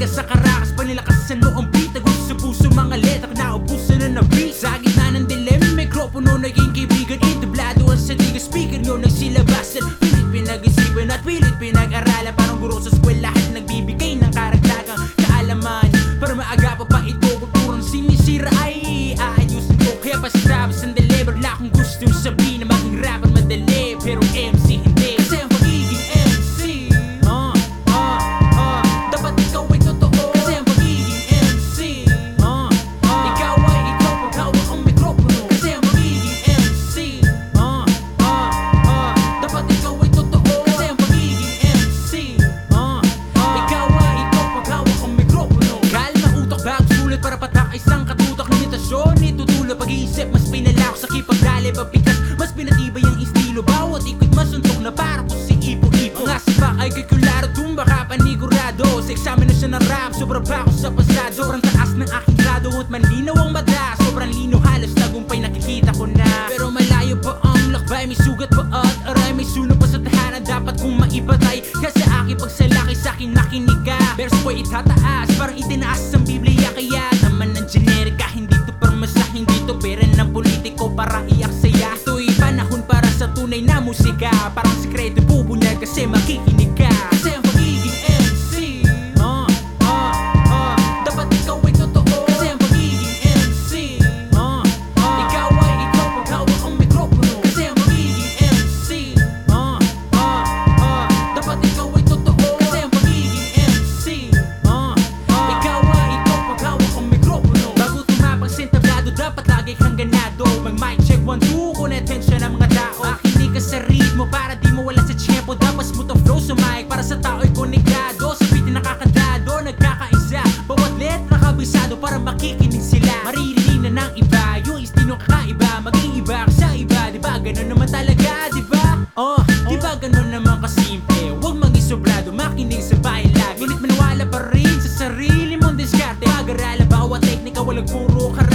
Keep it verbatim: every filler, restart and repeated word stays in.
ka sa karakas, panilakasan mo ang beat. Tagus sa puso mga letra, naubusan na na beat. Sa gitna ng dilemma, mikropono naging kaibigan. Intablado ang saliga, speaker nyo nagsilabasan. Pilit pinag-isipan at pilit pinag-aralan. Parang guro sa eskwelahan, nagbibigay ng karagdagang kaalaman. Para maagapan pa ito, kulturang sinisira ay aayusin ko. Kaya pasabas ang deliver, wala akong gustong sabihin na maging rapper madali, pero M C hindi. Kasi ang pagiging M C uh, uh, uh, dapat ikaw ay totoo. Kasi ang pagiging M C uh, uh, ikaw ay ikaw pag hawak ang mikropono. Kasi ang pagiging M C uh, uh, uh, dapat ikaw ay totoo. Kasi ang pagiging M C uh, uh, ikaw ay ikaw pag hawak ang mikropono. Kalma utak bago sulat para patak isang katutak. Limitasyon itutulog pag-iisip, mas pinalako sa kipagdali pabigas. Mas pinatibay ang estilo, bawat ikot masuntok na para ko si ipo-ipo. Mga sipak ay kay kularo, tumba ka panigurado. Sa examinasyon ng rap, sobra pa ako sa pasado. Sobrang taas ng aking grado at manlinaw ang mata. Sobrang lino, halos tagumpay nakikita ko na. Pero malayo pa ang lakbay, may sugat pa at aray. May sunog pa sa tahanan, dapat kong maibatay. Kasi aking pagsalaki sa akin nakinig ka. Verse ko'y itataas, parang itinaas ang Biblia. Kaya naman ng generika, hindi to permasa, hindi to pera ng politiko para iyak saya. Ito'y panahon para sa tunay na musika. Parang sikreto bubunyag kasi makikinig ka. Kasi ang pagiging M C uh, uh, uh, dapat ikaw ay totoo. Kasi ang pagiging M C uh, uh, ikaw ay ikaw pag hawak ang mikropono. Kasi ang pagiging M C uh, uh, uh, dapat ikaw ay totoo. Kasi ang pagiging M C uh, uh, ikaw ay ikaw pag hawak ang mikropono. Bago tumapang sentablado, dapat lagi kang ganado. Mag mic check one two, kung attention ng mga tao. Makinig ka sa ritmo para di mo wala sa tiyempo. Dapat smooth ang flow sa mic para sa tao'y konektado. Sa beat nakakadado, nagkakaisa. Bawat letra kabisado para makikinig sila. Maririnig na ng iba, yung istinong kakaiba. Maging iba ka sa iba, diba ganun naman talaga, diba? Oh, diba ganun naman kasimple. Huwag mag-isobrado, makinig sa bahay lagi. Ngunit maniwala pa rin sa sarili mong diskarte. Pag-aralan bawat teknika, walang puro karate.